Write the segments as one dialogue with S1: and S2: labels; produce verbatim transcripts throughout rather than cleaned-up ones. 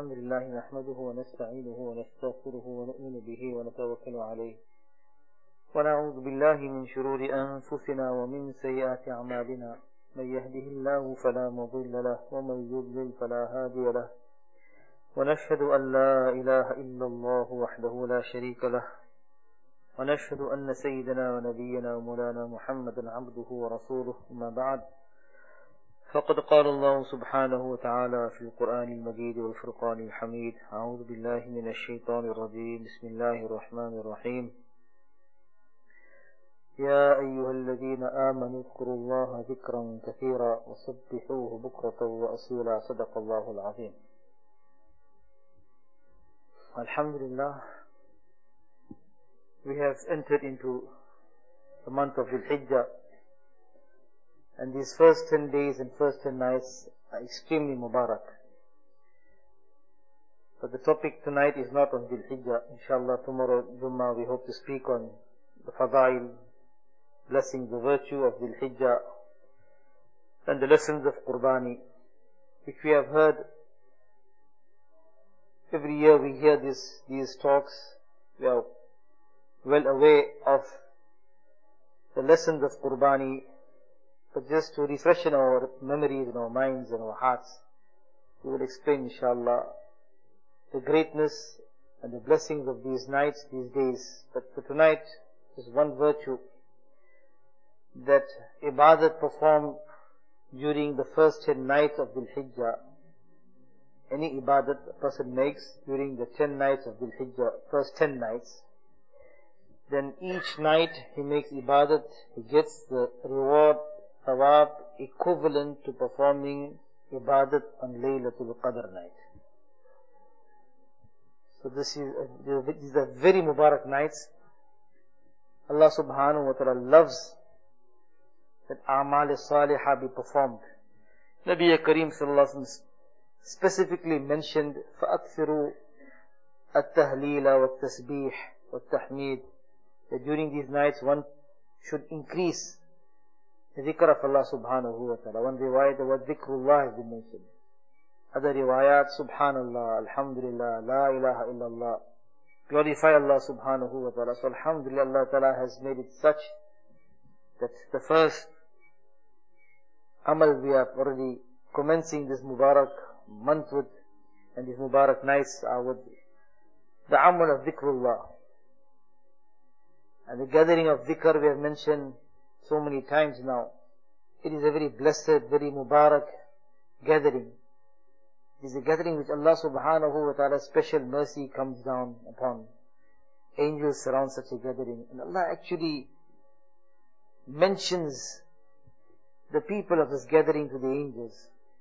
S1: الحمد لله نحمده ونستعينه ونستغفره ونؤمن به ونتوكل عليه ونعوذ بالله من شرور أنفسنا ومن سيئات أعمالنا من يهده الله فلا مضل له ومن يضلل فلا هادي له ونشهد أن لا إله إلا الله وحده لا شريك له ونشهد أن سيدنا ونبينا ومولانا محمدا عبده ورسوله أما بعد فقد قال الله سبحانه وتعالى في القرآن المجيد والفرقان الحميد أعوذ بالله من الشيطان الرجيم بسم الله الرحمن الرحيم يا أيها الذين آمنوا اذكروا الله ذكرا كثيرا وسبحوه بكرة وأصيلا صدق الله العظيم. Alhamdulillah, we have entered into the month of Dhul Hijjah, and these first ten days and first ten nights are extremely Mubarak. But the topic tonight is not on Dhul Hijjah. Inshallah, tomorrow Jummah we hope to speak on the Fadail, blessing the virtue of Dhul Hijjah, and the lessons of Qurbani, which we have heard. Every year we hear this, these talks. We are well aware of the lessons of Qurbani, but just to refreshen our memories and our minds and our hearts, we will explain inshallah the greatness and the blessings of these nights, these days. But for tonight, is one virtue that ibadat performed during the first ten nights of Dhul Hijjah. Any ibadat a person makes during the ten nights of Dhul Hijjah, first ten nights, then each night he makes ibadat, he gets the reward, thawab, equivalent to performing ibadat on Laylatul Qadr night. So this is, uh, these are very Mubarak nights. Allah subhanahu wa ta'ala loves that A'mal Salihah be performed. Nabi Kareem sallallahu alaihi wasallam specifically mentioned فَأَكْثِرُوا التَّهْلِيلَ وَالتَّسْبِيحِ وَالتَّحْمِيدِ, that during these nights one should increase the dhikr of Allah subhanahu wa ta'ala. One riwayat, the word dhikrullah has been mentioned. Other riwayat, subhanallah, alhamdulillah, la ilaha illallah, glorify Allah subhanahu wa ta'ala. So alhamdulillah, Allah ta'ala has made it such that the first amal we are already commencing this Mubarak month with, and these Mubarak nights are with the amal of dhikrullah. And the gathering of dhikr we have mentioned so many times now. It is a very blessed, very Mubarak gathering. It is a gathering which Allah subhanahu wa ta'ala's special mercy comes down upon. Angels surround such a gathering. And Allah actually mentions the people of this gathering to the angels,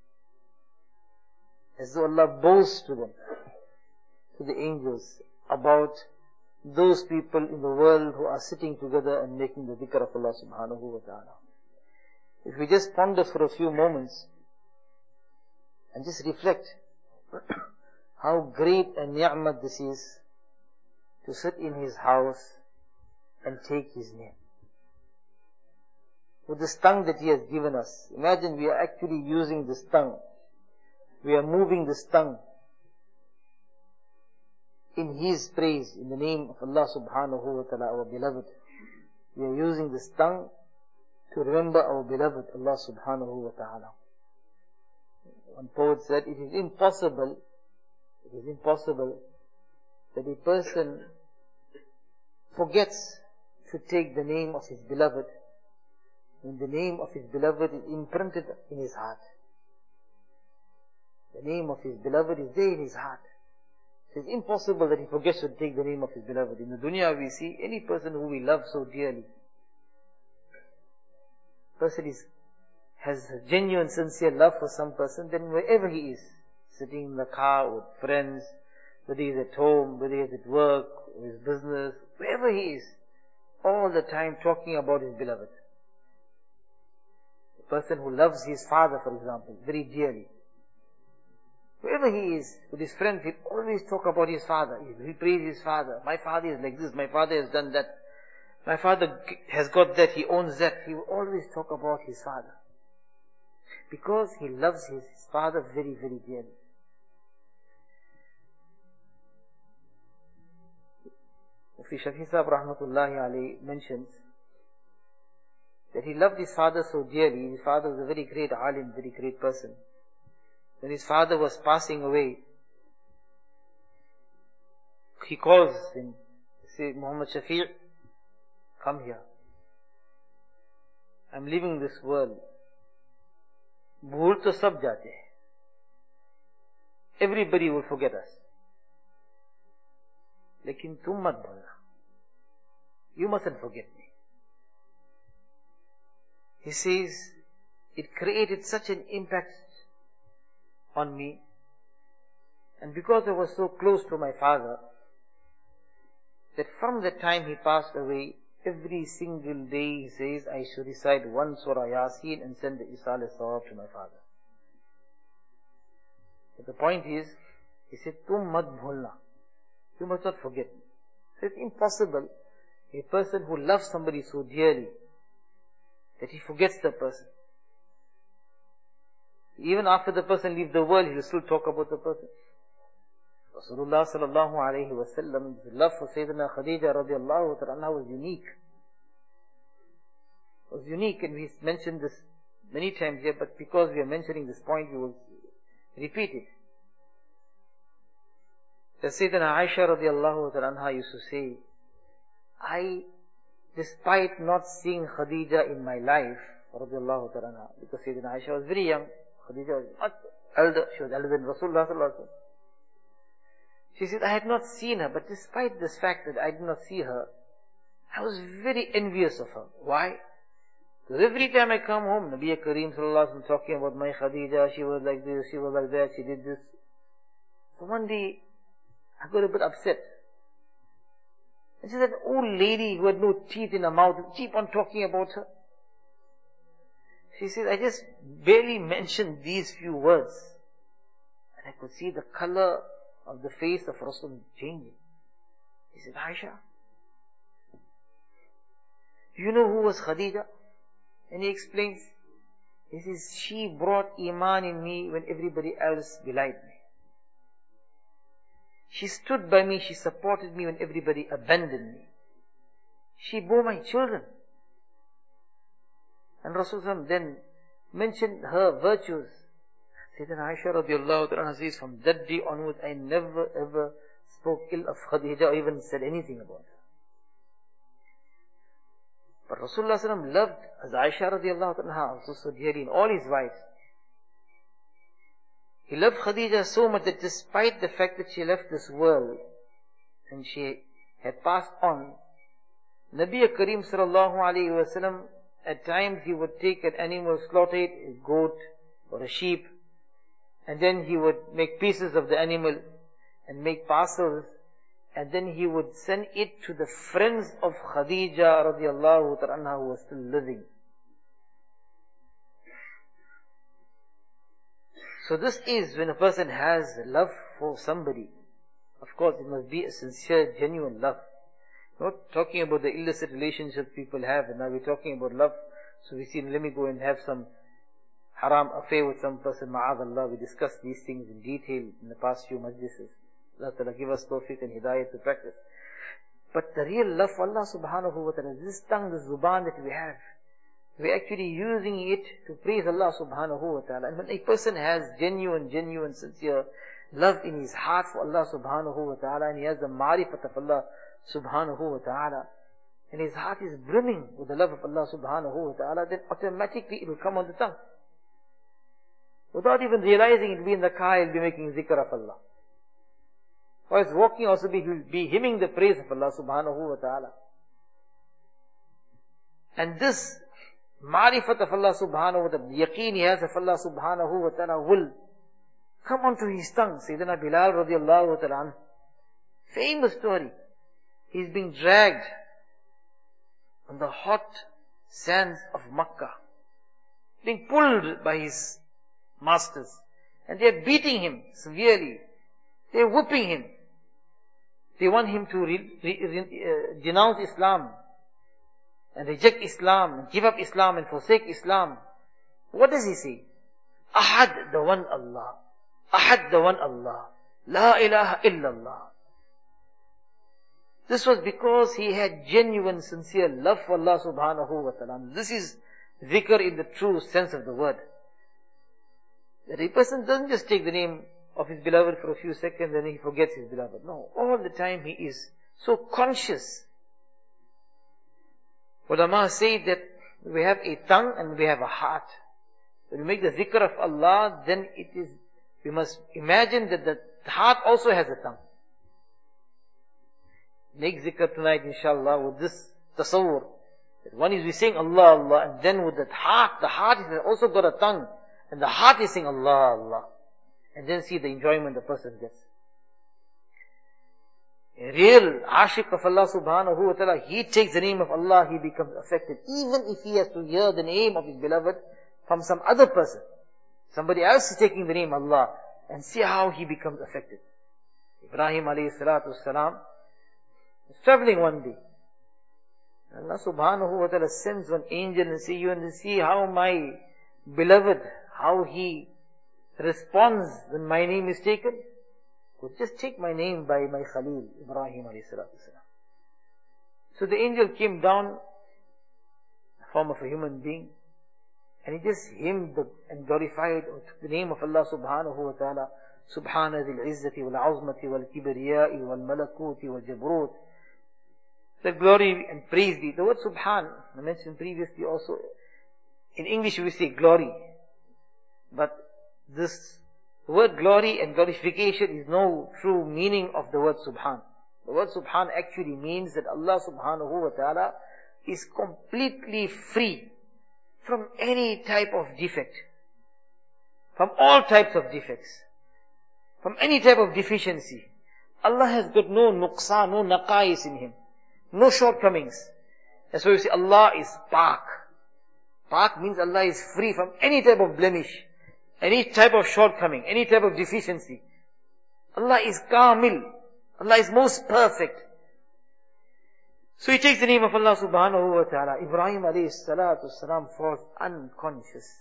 S1: as though Allah boasts to them, to the angels, about those people in the world who are sitting together and making the dhikr of Allah subhanahu wa ta'ala. If we just ponder for a few moments and just reflect how great a ni'mat this is, to sit in His house and take His name. With this tongue that He has given us, imagine we are actually using this tongue. We are moving this tongue in His praise, in the name of Allah subhanahu wa ta'ala, our beloved. We are using this tongue to remember our beloved Allah subhanahu wa ta'ala. One poet said, it is impossible, it is impossible that a person forgets to take the name of his beloved when the name of his beloved is imprinted in his heart. The name of his beloved is there in his heart. It is impossible that he forgets to take the name of his beloved. In the dunya we see any person who we love so dearly. Person is, has a genuine, sincere love for some person, then wherever he is, sitting in the car with friends, whether he is at home, whether he is at work, or his business, wherever he is, all the time talking about his beloved. The person who loves his father, for example, very dearly, wherever he is, with his friends, he'll always talk about his father. He'll praise his father. My father is like this, my father has done that. My father has got that, he owns that. He will always talk about his father. Because he loves his father very, very dearly. Mufti Shafi Sahib Rahmatullahi Alayhi mentions that he loved his father so dearly. His father was a very great alim, very great person. When his father was passing away, he calls him, say, Muhammad Shafi', come here. I'm leaving this world. Bhul to sab jate hai. Everybody will forget us. Lekin tum mat bhulna. You mustn't forget me. He says, it created such an impact on me. And because I was so close to my father, that from the time he passed away, every single day, he says, I should recite one Surah Yasin and send the Isal al-Sawab to my father. But the point is, he said, Tum mat bhulna. You must not forget me. So it's impossible, a person who loves somebody so dearly, that he forgets the person. Even after the person leaves the world, he will still talk about the person. Rasulullah sallallahu alayhi wa sallam's love for Sayyidina Khadija radiallahu ta'ala was unique. It was unique, and we mentioned this many times here, but because we are mentioning this point, we will repeat it. That Sayyidina Aisha radiallahu ta'ala used to say, I, despite not seeing Khadija in my life, radiallahu ta'ala, because Sayyidina Aisha was very young, Khadija was much elder, she was elder than Rasulullah sallallahu alayhi wa sallam. She said, I had not seen her, but despite this fact that I did not see her, I was very envious of her. Why? Because every time I come home, Nabi Kareem sallallahu alaihi wasallam talking about my Khadija, she was like this, she was like that, she did this. So one day, I got a bit upset. And she said, an old lady who had no teeth in her mouth, keep on talking about her. She said, I just barely mentioned these few words. And I could see the color of the face of Rasul changing. He said, Aisha, you know who was Khadija? And he explains, he says, she brought Iman in me when everybody else belied me. She stood by me, she supported me when everybody abandoned me. She bore my children. And Rasul then mentioned her virtues. Sayyidina Aisha radiallahu ta'ala says, from that day onwards, I never ever spoke ill of Khadija or even said anything about her. But Rasulullah sallam loved as Aisha radiallahu ta'ala also so dearly in all his wives. He loved Khadija so much that despite the fact that she left this world and she had passed on, Nabi Kareem sallallahu alayhi wa sallam, at times he would take an animal, slaughter it, a goat or a sheep, and then he would make pieces of the animal and make parcels, and then he would send it to the friends of Khadija radiallahu ta'ala who were still living. So this is when a person has love for somebody. Of course, it must be a sincere, genuine love. Not talking about the illicit relationships people have, and now we're talking about love. So we see, let me go and have some haram affair with some person, ma'adallah. We discussed these things in detail in the past few majlises. Allah Ta'ala give us tawfiq and hidayah to practice. But the real love for Allah subhanahu wa ta'ala, this tongue, this zuban that we have, we're actually using it to praise Allah subhanahu wa ta'ala. And when a person has genuine, genuine, sincere love in his heart for Allah subhanahu wa ta'ala, and he has the ma'rifat of Allah subhanahu wa ta'ala, and his heart is brimming with the love of Allah subhanahu wa ta'ala, then automatically it will come on the tongue. Without even realizing it, will be in the car, he'll be making zikr of Allah. While he's walking also, he will be hymning the praise of Allah subhanahu wa ta'ala. And this ma'rifat of Allah subhanahu wa ta'ala, the yaqeen he has of Allah subhanahu wa ta'ala will come onto his tongue. Sayyidina Bilal radiallahu ta'ala, famous story. He's being dragged on the hot sands of Makkah, being pulled by his masters, and they're beating him severely. They're whooping him. They want him to re, re, re, uh, denounce Islam and reject Islam and give up Islam and forsake Islam. What does he say? Ahad, the one Allah. Ahad, the one Allah. La ilaha illallah. This was because he had genuine, sincere love for Allah subhanahu wa ta'ala. This is dhikr in the true sense of the word. That a person doesn't just take the name of his beloved for a few seconds and he forgets his beloved. No, all the time he is so conscious. Ulama say that we have a tongue and we have a heart. When we make the dhikr of Allah, then it is, we must imagine that the heart also has a tongue. Make zikr tonight, inshallah, with this tasawwur. One is we saying Allah, Allah, and then with that heart, the heart has also got a tongue, and the heart is saying Allah, Allah. And then see the enjoyment the person gets. A real ashik of Allah subhanahu wa ta'ala, he takes the name of Allah, he becomes affected. Even if he has to hear the name of his beloved from some other person. Somebody else is taking the name Allah, and see how he becomes affected. Ibrahim alayhi salatu wasalam was traveling one day. Allah subhanahu wa ta'ala sends one angel and say, you want to see how my beloved, how he responds when my name is taken? Well, just take my name by my Khalil, Ibrahim alayhi salatu wasalam. So the angel came down in the form of a human being, and he just hymned and glorified the name of Allah subhanahu wa ta'ala. Subhana dhil izzati wal azmati wal kibriyai wal malakuti wal jabrut. The glory and praise be. The word subhan, I mentioned previously also, in English we say glory. But this word glory and glorification is no true meaning of the word subhan. The word subhan actually means that Allah subhanahu wa ta'ala is completely free from any type of defect. From all types of defects. From any type of deficiency. Allah has got no nuqsa, no naqais in Him. No shortcomings. That's why we say Allah is Pak. Pak means Allah is free from any type of blemish, any type of shortcoming, any type of deficiency. Allah is Kamil. Allah is most perfect. So he takes the name of Allah subhanahu wa ta'ala. Ibrahim alayhi salatu salam falls unconscious.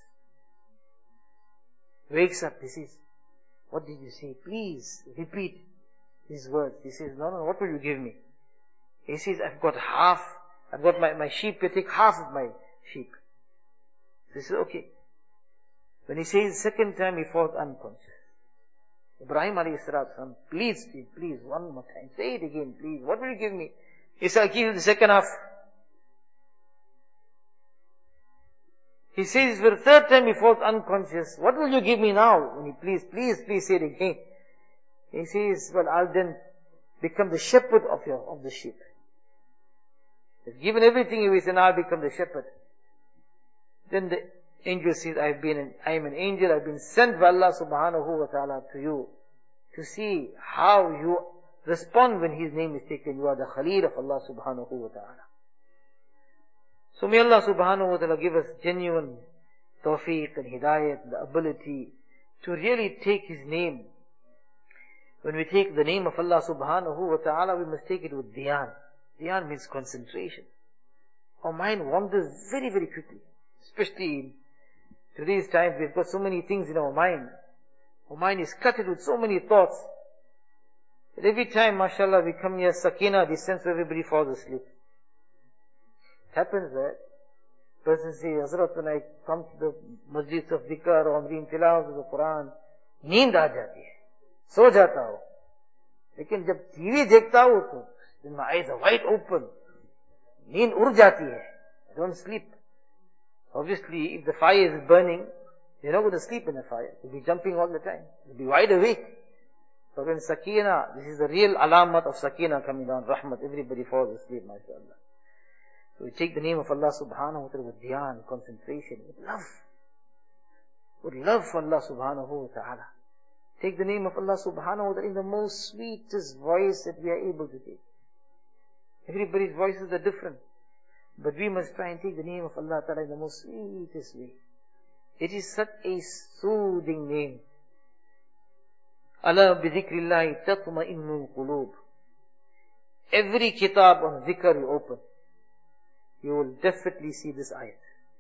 S1: Wakes up, he says, what did you say? Please repeat these words. He says, no, no, what will you give me? He says, I've got half, I've got my, my sheep, you take half of my sheep. He says, okay. When he says the second time, he falls unconscious. Ibrahim alayhi salatu salam, please, please, please, one more time. Say it again, please. What will you give me? He said, I'll give you the second half. He says, for the third time he falls unconscious. What will you give me now? When he, please, please, please say it again. He says, well, I'll then become the shepherd of your, of the sheep. He's given everything away, and I'll become the shepherd. Then the angel says, I've been an, I am an angel, I've been sent by Allah subhanahu wa ta'ala to you to see how you respond when His name is taken. You are the Khalil of Allah subhanahu wa ta'ala. So may Allah subhanahu wa ta'ala give us genuine tawfiq and hidayat, the ability to really take His name. When we take the name of Allah subhanahu wa ta'ala, we must take it with dhyan. Dhyan means concentration. Our mind wanders very, very quickly. Especially in today's times, we've got so many things in our mind. Our mind is cluttered with so many thoughts. But every time, mashallah, we come here, sakina descends, so everybody falls asleep. It happens that person says, Hazrat, when I come to the masjids of dhikr or I'm reading tilawat of the Quran, neend aa jati hai. So jata ho. Lekin jab T V dekhta ho to, then my eyes are wide open. Neend ur jati hai. I don't sleep. Obviously, if the fire is burning, you're not going to sleep in the fire. You'll be jumping all the time. You'll be wide awake. So when sakina, this is the real alamat of sakina coming down, rahmat, everybody falls asleep, mashallah. So we take the name of Allah subhanahu wa ta'ala with dhyan, concentration, with love. With love for Allah subhanahu wa ta'ala. Take the name of Allah subhanahu wa ta'ala in the most sweetest voice that we are able to take. Everybody's voices are different. But we must try and take the name of Allah ta'ala in the most sweetest way. It is such a soothing name. Ala bi dhikrillahi tatma'innul qulub. Every kitab on dhikr you open, you will definitely see this ayat.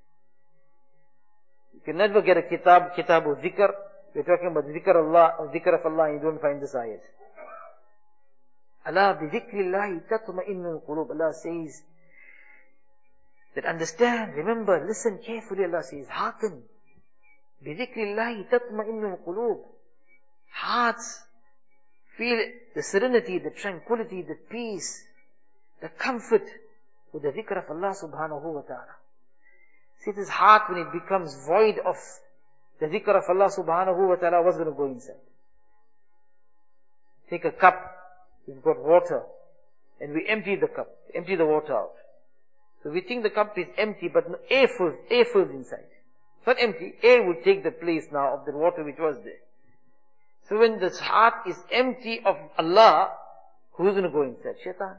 S1: You can never get a kitab, kitab of dhikr. We're talking about dhikr Allah, or dhikr of Allah, and you don't find this ayat. Allah bidhikrillahi tatma'innul qulub. Allah says that understand, remember, listen carefully. Allah says, hearken. Bidhikrillahi tatma'innul qulub. Hearts feel the serenity, the tranquility, the peace, the comfort with the dhikr of Allah subhanahu wa ta'ala. See, this heart, when it becomes void of the dhikr of Allah subhanahu wa ta'ala, what's going to go inside? Take a cup, we've got water, and we empty the cup, empty the water out. So we think the cup is empty, but air fills, air fills inside. It's not empty, air will take the place now of the water which was there. So when this heart is empty of Allah, who's going to go inside? Shaitan.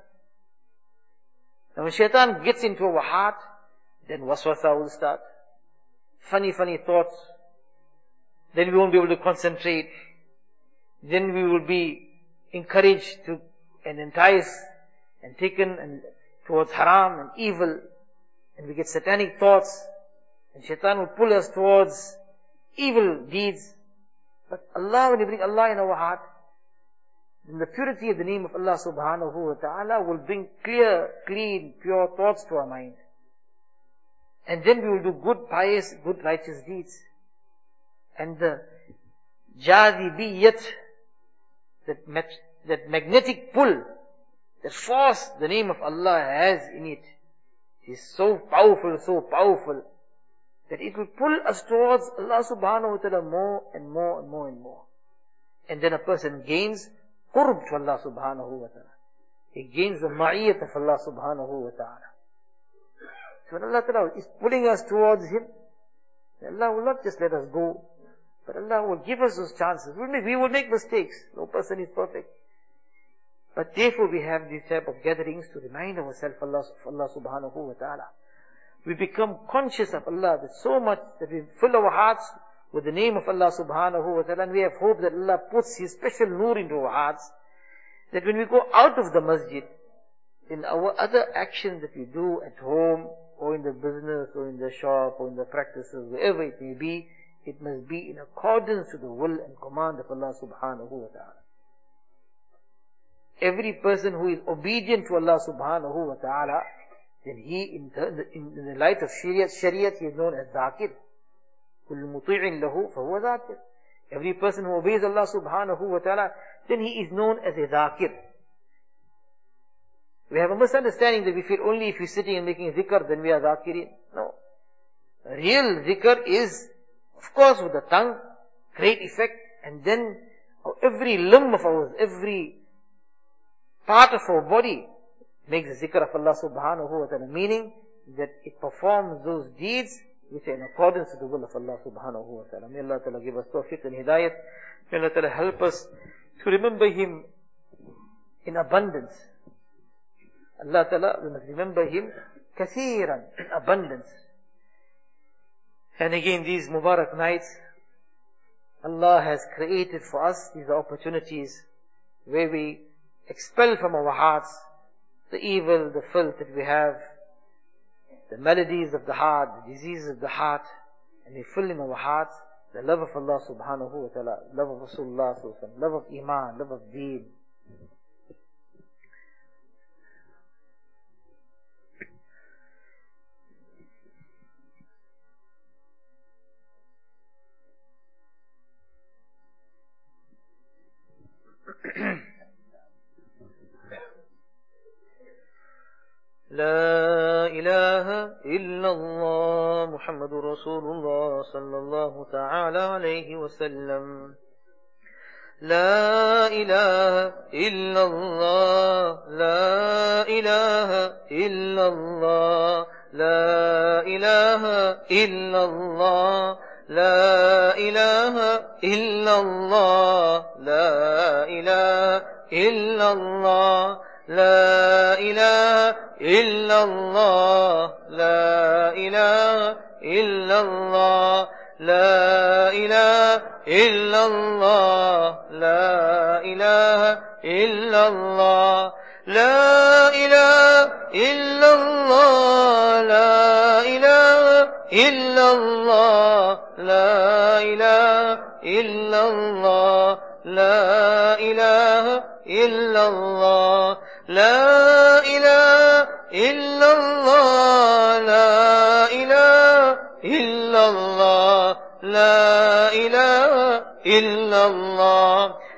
S1: And when shaitan gets into our heart, then waswasa will start. Funny, funny thoughts. Then we won't be able to concentrate. Then we will be encouraged to and enticed and taken and towards haram and evil. And we get satanic thoughts. And shaitan will pull us towards evil deeds. But Allah, when you bring Allah in our heart, then the purity of the name of Allah subhanahu wa ta'ala will bring clear, clean, pure thoughts to our mind. And then we will do good, pious, good, righteous deeds. And the jadibiyat, that, mat- that magnetic pull, that force the name of Allah has in it, is so powerful, so powerful, that it will pull us towards Allah subhanahu wa ta'ala more and more and more and more. And then a person gains qurb to Allah subhanahu wa ta'ala. He gains the ma'iyyat of Allah subhanahu wa ta'ala. So when Allah ta'ala is pulling us towards Him, Allah will not just let us go, but Allah will give us those chances. We will make mistakes. No person is perfect. But therefore we have these type of gatherings to remind ourselves of Allah, of Allah subhanahu wa ta'ala. We become conscious of Allah that so much that we fill our hearts with the name of Allah subhanahu wa ta'ala, and we have hope that Allah puts His special nur into our hearts, that when we go out of the masjid, in our other actions that we do at home, or in the business, or in the shop, or in the practices, wherever it may be, it must be in accordance to the will and command of Allah subhanahu wa ta'ala. Every person who is obedient to Allah subhanahu wa ta'ala, then he, in the, in the light of Shariat, Shariat, he is known as Zakir. كُلُّ مُطِيعٍ لَهُ فَهُوَ ذَاكِرٌ. Every person who obeys Allah subhanahu wa ta'ala, then he is known as a Zakir. We have a misunderstanding that we feel only if we're sitting and making zikr, then we are Zakirin. No. Real zikr is, of course, with the tongue, great effect, and then every limb of ours, every part of our body makes the zikr of Allah subhanahu wa ta'ala, meaning that it performs those deeds which are in accordance with the will of Allah subhanahu wa ta'ala. May Allah ta'ala give us tawfiq and hidayat. May Allah ta'ala help us to remember Him in abundance. Allah ta'ala, we must remember Him kathiran, in abundance. And again, these Mubarak nights, Allah has created for us these opportunities where we expel from our hearts the evil, the filth that we have, the maladies of the heart, the diseases of the heart, and we fill in our hearts the love of Allah subhanahu wa ta'ala, love of Rasulullah sallallahu alaihi wasallam, love of Iman, love of Deen. لا إله إلا الله محمد رسول الله صلى الله تعالى عليه وسلم. لا إله إلا الله لا إله إلا الله لا إله إلا الله لا إله إلا الله لا إله إلا الله لا إله إلا الله لا إله إلا الله لا إله إلا الله لا إله إلا الله لا إله إلا الله لا إله إلا الله لا إله إلا الله لا إله إلا الله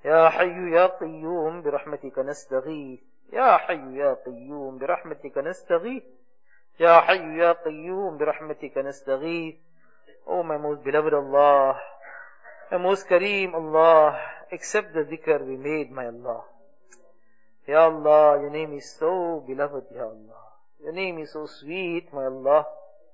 S1: Ya Hayyu Ya Qayyum bi rahmatika nastaghith. Ya Hayyu Ya Qayyum bi rahmatika nastaghith. Ya Hayyu Ya Qayyum bi rahmatika nastaghith. Oh my most beloved Allah, my most Kareem Allah, accept the dhikr we made, my Allah. Ya Allah, your name is so beloved, Ya Allah. Your name is so sweet, my Allah.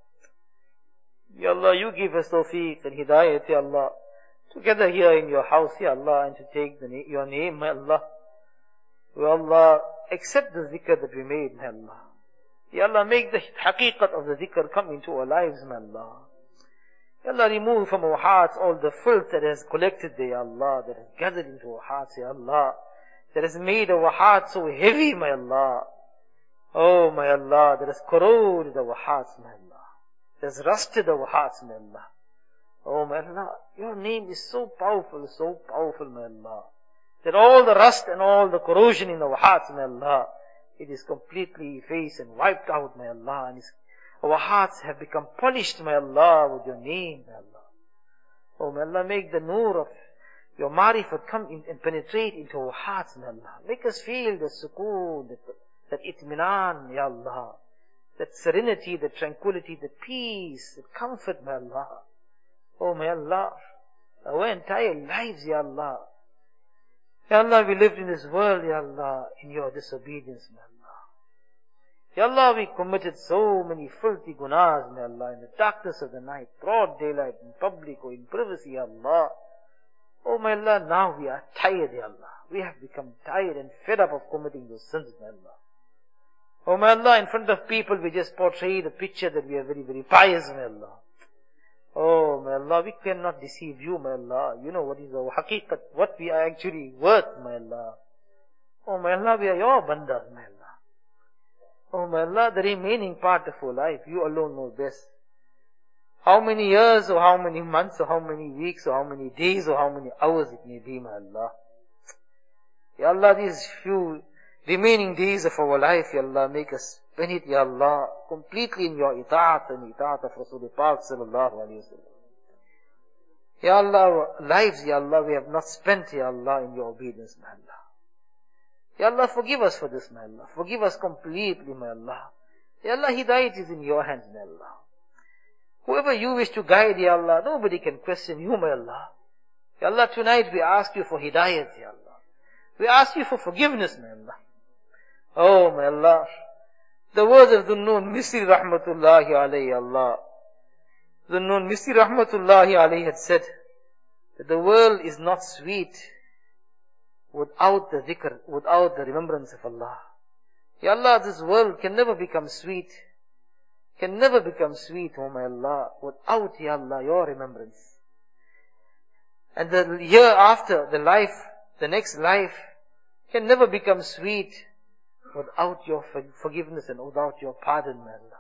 S1: Ya Allah, you give us tawfiq and hidayat, Ya Allah, to gather here in your house, Ya Allah, and to take the na- your name, my Allah. Ya Allah, accept the dhikr that we made, my Allah. Ya Allah, make the haqiqat of the dhikr come into our lives, my Allah. Ya Allah, remove from our hearts all the filth that has collected there, Ya Allah, that has gathered into our hearts, Ya Allah, that has made our hearts so heavy, my Allah. Oh, my Allah, that has corroded our hearts, my Allah. That has rusted our hearts, my Allah. Oh, my Allah, your name is so powerful, so powerful, my Allah, that all the rust and all the corrosion in our hearts, my Allah, it is completely effaced and wiped out, my Allah, and it's our hearts have become polished, my Allah, with your name, my Allah. Oh, may Allah, make the nur of your marifat come in and penetrate into our hearts, my Allah. Make us feel the sukoon, that, that itminan, ya Allah. That serenity, that tranquility, that peace, that comfort, my Allah. Oh, my Allah, our entire lives, ya Allah. Ya Allah, we lived in this world, ya Allah, in your disobedience, my Allah. Ya Allah, we committed so many filthy gunas, may Allah, in the darkness of the night, broad daylight, in public or in privacy, Ya Allah. Oh, my Allah, now we are tired, Ya Allah. We have become tired and fed up of committing those sins, my Allah. Oh, my Allah, in front of people we just portray the picture that we are very, very pious, my Allah. Oh, my Allah, we cannot deceive you, my Allah. You know what is our haqiqat, what we are actually worth, my Allah. Oh, my Allah, we are your bandas, my Allah. Oh, my Allah, the remaining part of our life, you alone know best. How many years or how many months or how many weeks or how many days or how many hours it may be, my Allah. Ya Allah, these few remaining days of our life, Ya Allah, make us spend it, Ya Allah, completely in your ita'at and ita'at of Rasulullah Pak sallallahu alayhi wa sallam. Ya Allah, our lives, Ya Allah, we have not spent, Ya Allah, in your obedience, my Allah. Ya Allah, forgive us for this, my Allah. Forgive us completely, my Allah. Ya Allah, hidayat is in your hands, my Allah. Whoever you wish to guide, Ya Allah, nobody can question you, my Allah. Ya Allah, tonight we ask you for hidayat, Ya Allah. We ask you for forgiveness, my Allah. Oh, my Allah. The words of Dhunnun Misri Rahmatullahi alayhi, Allah. Dhunnun Misri Rahmatullahi alayhi had said that the world is not sweet without the dhikr, without the remembrance of Allah. Ya Allah, this world can never become sweet, can never become sweet, oh my Allah, without, Ya Allah, your remembrance. And the year after, the life, the next life, can never become sweet without your forgiveness and without your pardon, my Allah.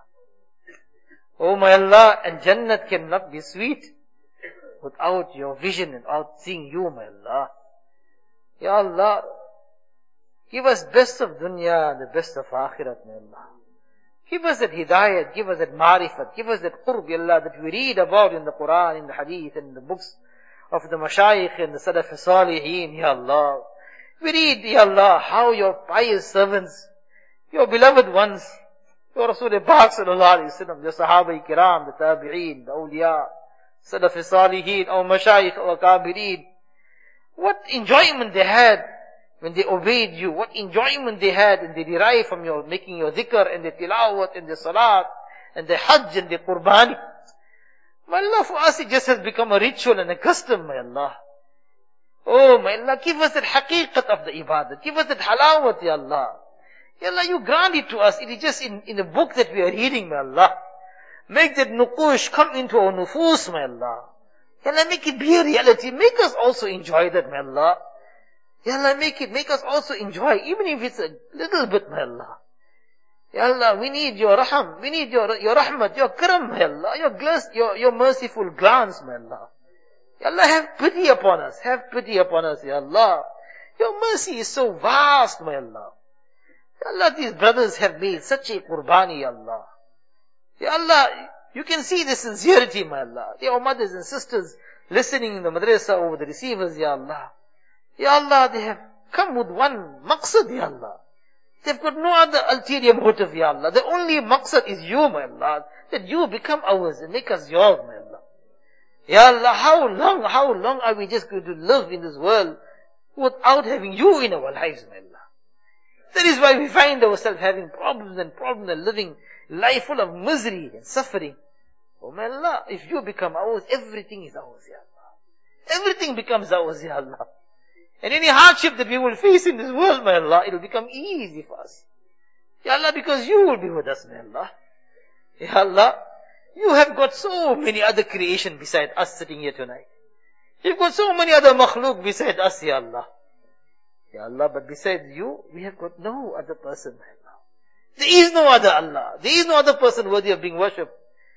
S1: Oh my Allah, and Jannat cannot be sweet without your vision and without seeing you, my Allah. Ya Allah, give us best of dunya and the best of akhirat, my Allah. Give us that hidayat, give us that marifat, give us that qurb, Ya Allah, that we read about in the Quran, in the hadith, and in the books of the mashayikh and the salaf salihin, Ya Allah. We read, Ya Allah, how your pious servants, your beloved ones, your Rasulullah Pak sallallahu alayhi wa sallam, your Sahaba kiram, the tabi'een, the awliya, salaf salihin, our mashayikh, our kabirin, what enjoyment they had when they obeyed you, what enjoyment they had and they derived from your making your dhikr and the tilawat and the salat and the hajj and the qurbani. My Allah, for us it just has become a ritual and a custom, my Allah. Oh, my Allah, give us that haqiqat of the ibadah. Give us that halawat, Ya Allah. Ya Allah, you grant it to us. It is just in, in the book that we are reading, my Allah. Make that nuqush come into our nufus, my Allah. Ya Allah, make it be a reality. Make us also enjoy that, my Allah. Ya Allah, make it, make us also enjoy, even if it's a little bit, my Allah. Ya Allah, we need your raham, we need your, your rahmat, your karam, my Allah, your glance, your, your merciful glance, my Allah. Ya Allah, have pity upon us, have pity upon us, Ya Allah. Your mercy is so vast, my Allah. Ya Allah, these brothers have made such a qurbani, Ya Allah. Ya Allah, you can see the sincerity, my Allah. Your mothers and sisters listening in the madrasa over the receivers, Ya Allah.
S2: Ya Allah, they have come with one maqsad, Ya Allah. They've got no other ulterior motive, Ya Allah. The only maqsad is you, my Allah. That you become ours and make us yours, my Allah. Ya Allah, how long, how long are we just going to live in this world without having you in our lives, my Allah? That is why we find ourselves having problems and problems and living life full of misery and suffering. Oh my Allah, if you become ours, everything is ours, Ya Allah. Everything becomes ours, Ya Allah. And any hardship that we will face in this world, my Allah, it will become easy for us. Ya Allah, because you will be with us, my Allah. Ya Allah, you have got so many other creation beside us sitting here tonight. You've got so many other makhluk beside us, Ya Allah. Ya Allah, but besides you, we have got no other person, my Allah. There is no other Allah. There is no other person worthy of being worshipped.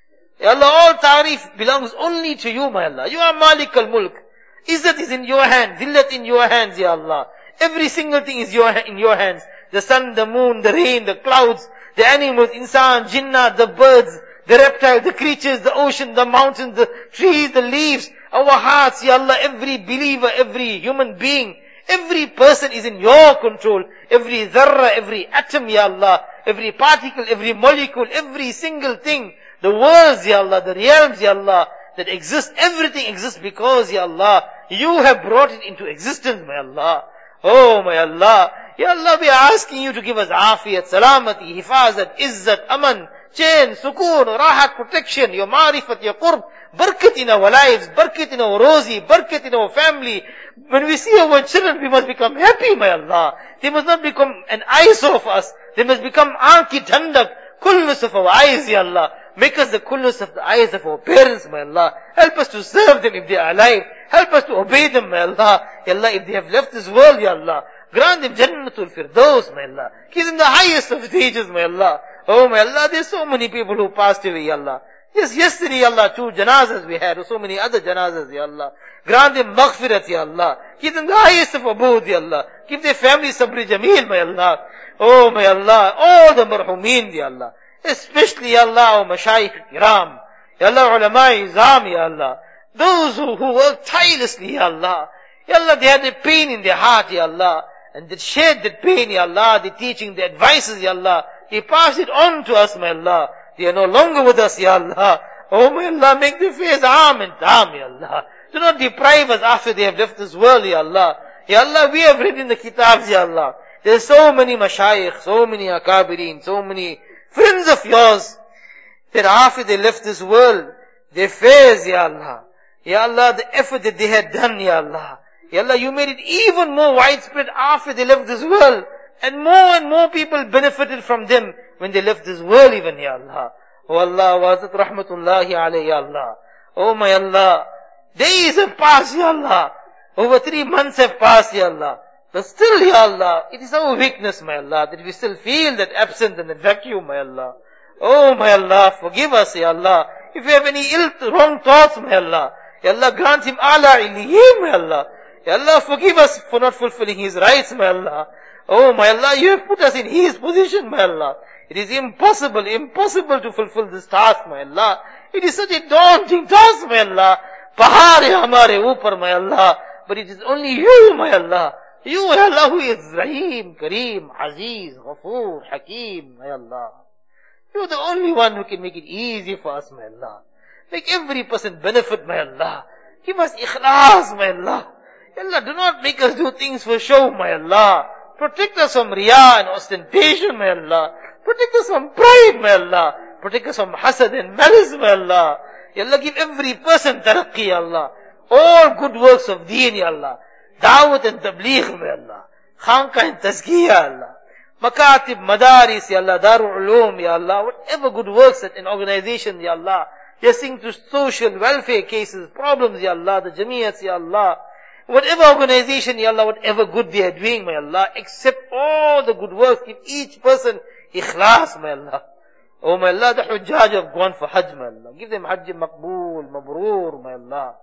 S2: Ya Allah, all ta'rif belongs only to you, my Allah. You are Malik al-Mulk. Izzat is in your hands. Zillat in your hands, Ya Allah. Every single thing is your, in your hands. The sun, the moon, the rain, the clouds, the animals, insan, jinnah, the birds, the reptiles, the creatures, the ocean, the mountains, the trees, the leaves, our hearts, Ya Allah, every believer, every human being, every person is in your control. Every dharra, every atom, Ya Allah, every particle, every molecule, every single thing, the worlds, Ya Allah, the realms, Ya Allah, that exist, everything exists because, Ya Allah, you have brought it into existence, my Allah. Oh, my Allah. Ya Allah, we are asking you to give us afiyat, salamati, hifazat, izzat, aman, chain, sukoon, rahat, protection, your marifat, your qurb, barakat in our lives, barakat in our rozi, barakat in our family. When we see our children, we must become happy, my Allah. They must not become an eyesore of us. They must become aanki dhandak, coolness of our eyes, Ya Allah. Make us the coolness of the eyes of our parents, my Allah. Help us to serve them if they are alive. Help us to obey them, my Allah. Ya Allah, if they have left this world, Ya Allah, grant them Jannatul Firdaus, my Allah. Give them the highest of stages, my Allah. Oh, my Allah, there's so many people who passed away, Ya Allah. Just yesterday, Ya Allah, two janazas we had, or so many other janazas, Ya Allah. Grant them maghfirat, Ya Allah. Give them the highest of abud, Ya Allah. Give their family sabri jameel, my Allah. Oh, my Allah, all the marhumeen, Ya Allah. Especially, Ya Allah, our mashayikh kiram. Ya Allah, ulama izam, Ya Allah. Those who, who work tirelessly, Ya Allah. Ya Allah, they had a pain in their heart, Ya Allah. And they shared that pain, Ya Allah. The teaching, the advices, Ya Allah. They passed it on to us, my Allah. They are no longer with us, Ya Allah. Oh, my Allah, make their face aam and taam, Ya Allah. Do not deprive us after they have left this world, Ya Allah. Ya Allah, we have read in the kitabs, Ya Allah. There are so many mashayikh, so many akabirin, so many friends of yours, that after they left this world, their fears, Ya Allah. Ya Allah, the effort that they had done, Ya Allah. Ya Allah, you made it even more widespread after they left this world. And more and more people benefited from them when they left this world even, Ya Allah. Oh Allah, wazat rahmatullahi alayhi, Ya Allah. Oh my Allah, days have passed, Ya Allah. Over three months have passed, Ya Allah. But still, Ya Allah, it is our weakness, my Allah, that we still feel that absence and that vacuum, my Allah. Oh, my Allah, forgive us, Ya Allah. If we have any ill, wrong thoughts, my Allah, Ya Allah, grant him ala iliyim, my Allah. Ya Allah, forgive us for not fulfilling his rights, my Allah. Oh, my Allah, you have put us in his position, my Allah. It is impossible, impossible to fulfill this task, my Allah. It is such a daunting task, my Allah. Pahar hai hamare upar, my Allah. But it is only you, my Allah. You, Allah, who is Rahim, Kareem, Aziz, Ghafoor, Hakeem, my Allah. You are the only one who can make it easy for us, my Allah. Make every person benefit, my Allah. Give us ikhlas, my Allah. Ya Allah, do not make us do things for show, my Allah. Protect us from riyah and ostentation, my Allah. Protect us from pride, my Allah. Protect us from hasad and malice, my Allah. Ya Allah, give every person taraqqi, Ya Allah. All good works of deen, Ya Allah. Dawat and tabligh, my Allah. Khanqa and tazkiyah, Ya Allah. Makatib, madaris, Ya Allah. Darul ulum, Ya Allah. Whatever good works in organizations, Ya Allah. You're seeing to social welfare cases, problems, Ya Allah. The jamiyats, Ya Allah. Whatever organization, Ya Allah, whatever good they are doing, my Allah. Accept all the good works. Give each person ikhlas, my Allah. Oh, my Allah, the hujjaj have gone for hajj, my Allah. Give them hajj maqbool, mabroor, my Allah.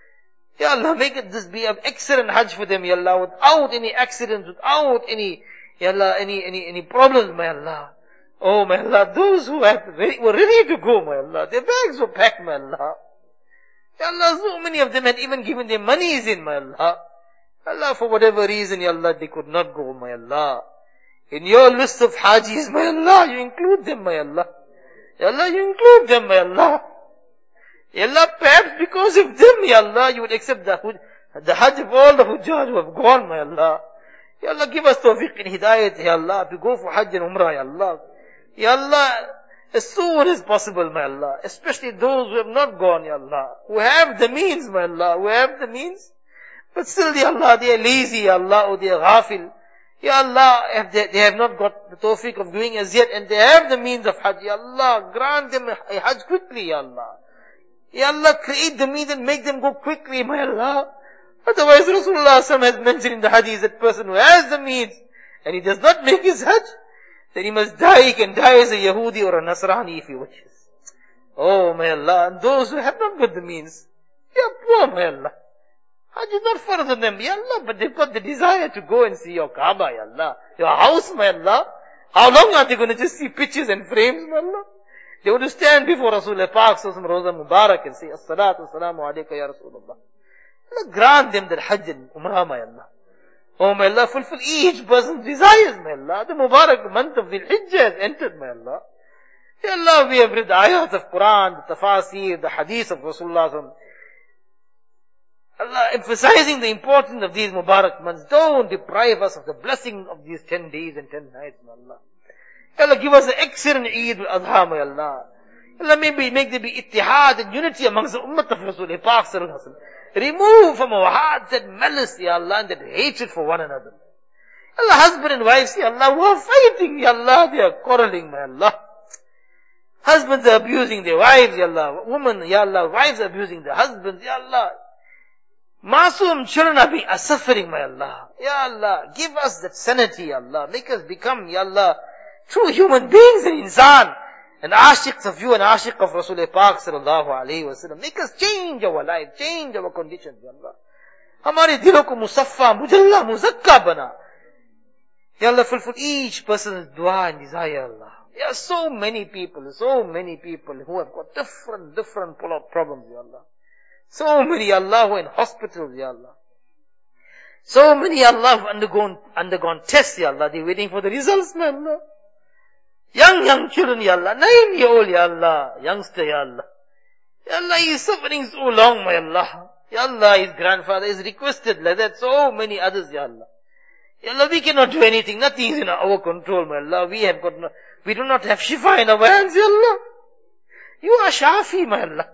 S2: Ya Allah, make it this be an excellent hajj for them, Ya Allah, without any accidents, without any, Ya Allah, any, any, any problems, my Allah. Oh, my Allah, those who have ready, were ready to go, my Allah, their bags were packed, my Allah. Ya Allah, so many of them had even given their monies in, my Allah. Allah, for whatever reason, Ya Allah, they could not go, my Allah. In your list of Hajis, my Allah, you include them, my Allah. Ya Allah, you include them, my Allah. Ya Allah, perhaps because of them, Ya Allah, you would accept the, the Hajj of all the Hujjaj who have gone, my Allah. Ya Allah, give us tawfiq and hidayat, Ya Allah, to go for Hajj and Umrah, Ya Allah. Ya Allah, as soon as possible, my Allah, especially those who have not gone, Ya Allah, who have the means, my Allah, who have the means, but still, Ya Allah, they are lazy, Ya Allah, or they are ghafil. Ya Allah, if they, they have not got the tawfiq of doing as yet, and they have the means of Hajj, Ya Allah, grant them a Hajj quickly, Ya Allah. Ya Allah, create the means and make them go quickly, my Allah. Otherwise, Rasulullah has mentioned in the hadith that person who has the means, and he does not make his Hajj, then he must die, he can die as a Yahudi or a Nasrani if he wishes. Oh, my Allah, and those who have not got the means, they are poor, my Allah. Hajj is not further than them, Ya Allah, but they've got the desire to go and see your Kaaba, Ya Allah. Your house, my Allah. How long are they going to just see pictures and frames, my Allah? They want to stand before Rasulullah Pak, Sallallahu Alaihi Mubarak, and say, As-salatu as-salamu alayka ya Rasulullah. Allah, grant them that Hajj and Umrah, my Allah. Oh, my Allah, fulfill each person's desires, my Allah. The Mubarak month of the Hijjah has entered, my Allah. Ya Allah, we have read the ayat of Quran, the tafasir, the hadith of Rasulullah. Allah, emphasizing the importance of these Mubarak months. Don't deprive us of the blessing of these ten days and ten nights, my Allah. Allah, give us an excellent Eid al-Adha, my Allah. Allah, maybe make there be ittihad and unity amongst the ummah of Rasulullah Pak Sallallahu Alaihi Wasallam. Remove from our hearts that malice, Ya Allah, and that hatred for one another. Allah, husband and wives, Ya Allah, who are fighting, Ya Allah, they are quarreling, my Allah. Husbands are abusing their wives, Ya Allah. Women, Ya Allah, wives are abusing their husbands, Ya Allah. Masoom children are, being, are suffering, my Allah. Ya Allah, give us that sanity, Ya Allah. Make us become, Ya Allah, true human beings and insan. And ashiqs of you and ashiq of Rasulullah Pak Sallallahu Alaihi Wasallam. Make us change our life, change our conditions, Ya Allah. Hamare dilon ko musaffa, mujalla, muzakka bana. Ya Allah, fulfill each person's dua and desire, Ya Allah. There are so many people, so many people who have got different, different problems, Ya Allah. So many, Ya Allah, who are in hospitals, Ya Allah. So many, Ya Allah, who have undergone, undergone tests, Ya Allah. They're waiting for the results, Ya Allah. Young, young children, Ya Allah. Nine year old, Ya Allah. Youngster, Ya Allah. Ya Allah, he is suffering so long, my Allah. Ya Allah, his grandfather is requested like that. So many others, Ya Allah. Ya Allah, we cannot do anything. Nothing is in our control, my Allah. We have got no, we do not have shifa in our hands, Ya Allah. You are Shafi, my Allah.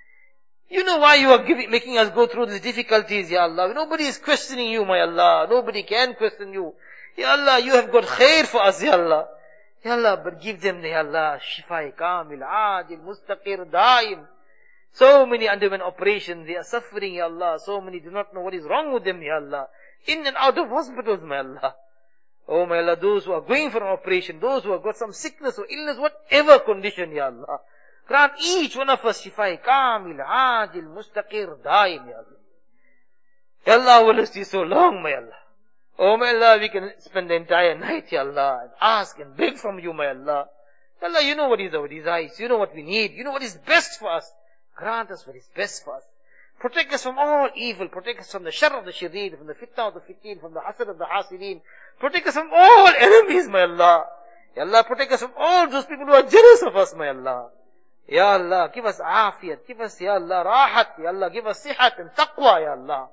S2: You know why you are giving, making us go through these difficulties, Ya Allah. Nobody is questioning you, my Allah. Nobody can question you. Ya Allah, you have got khair for us, Ya Allah. Ya Allah, but give them, Ya Allah, shifa kamil, ajil, mustaqir, daim. So many underwent operations, they are suffering, Ya Allah. So many do not know what is wrong with them, Ya Allah. In and out of hospitals, my Allah. Oh, my Allah, those who are going for an operation, those who have got some sickness or illness, whatever condition, Ya Allah. Grant each one of us shifa kamil, ajil, mustaqir, daim, Ya Allah. Ya Allah, our list is so long, my Allah. Oh, my Allah, we can spend the entire night, Ya Allah, and ask and beg from you, my Allah. Ya Allah, you know what is our desires. You know what we need. You know what is best for us. Grant us what is best for us. Protect us from all evil. Protect us from the shar of the shadeed, from the fitna of the fitin, from the hasad of the hasidin. Protect us from all enemies, my Allah. Ya Allah, protect us from all those people who are jealous of us, my Allah. Ya Allah, give us afiyat. Give us, Ya Allah, rahat. Ya Allah, give us sihat and taqwa, Ya Allah.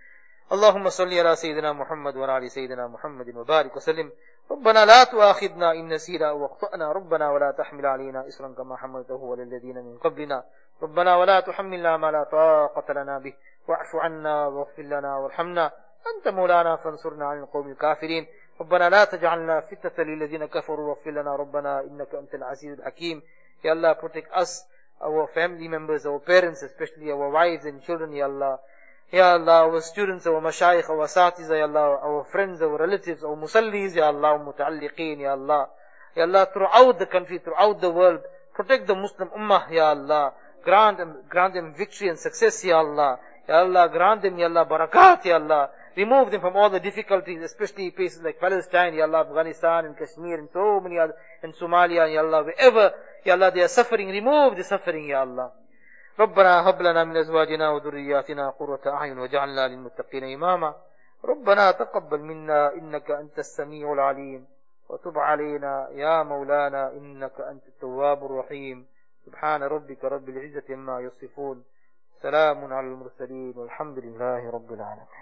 S2: اللهم صل على سيدنا محمد وعلى آل سيدنا محمد وبارك وسلم ربنا لا تؤاخذنا إن نسينا أو أخطأنا ربنا ولا تحمل علينا إصرا كما حملته على الذين من قبلنا ربنا ولا تحملنا ما لا طاقة لنا به واعف عنا واغفر لنا وارحمنا أنت مولانا فانصرنا على القوم الكافرين ربنا لا تجعلنا فتنة للذين كفروا واغفر لنا ربنا إنك أنت العزيز الحكيم. Ya Allah, protect us, our family members, our parents, especially our wives and children, Ya Allah. Ya Allah, our students, our mashayikh, our asatiza, Ya Allah, our friends, our relatives, our musallis, Ya Allah, our muta'alliqeen, Ya Allah. Ya Allah, throughout the country, throughout the world, protect the Muslim ummah, Ya Allah. Grant them, grant them victory and success, Ya Allah. Ya Allah, grant them, Ya Allah, barakat, Ya Allah. Remove them from all the difficulties, especially places like Palestine, Ya Allah, Afghanistan and Kashmir and so many other, and Somalia, Ya Allah, wherever, Ya Allah, they are suffering, remove the suffering, Ya Allah. ربنا هب لنا من أزواجنا وذرياتنا قرة أعين وجعلنا للمتقين إماما
S1: ربنا تقبل منا إنك أنت السميع العليم وتب علينا يا مولانا إنك أنت التواب الرحيم. سبحان ربك رب العزة عما يصفون، سلام على المرسلين والحمد لله رب العالمين.